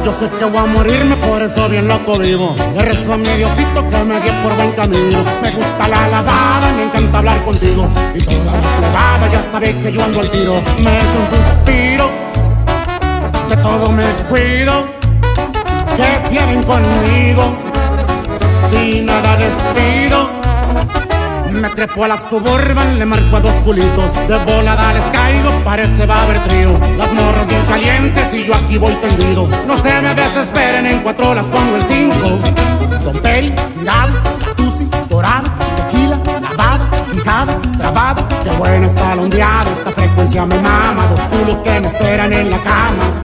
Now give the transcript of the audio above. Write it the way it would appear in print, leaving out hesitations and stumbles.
Yo sé que voy a morirme, por eso bien loco vivo. Le rezo a mi Diosito que me guíe por buen camino. Me gusta la lavada, me encanta hablar contigo. Y toda la plebada ya sabe que yo ando al tiro. Me echo un suspiro, de todo me cuido. ¿Qué tienen conmigo? Si nada les pido. Me trepo a la Suburban, le marco a dos culitos. De volada les caigo, parece va a haber trío. Las morras bien calientes y yo aquí voy tendido. No se me desesperen, en 4 las pongo en 5.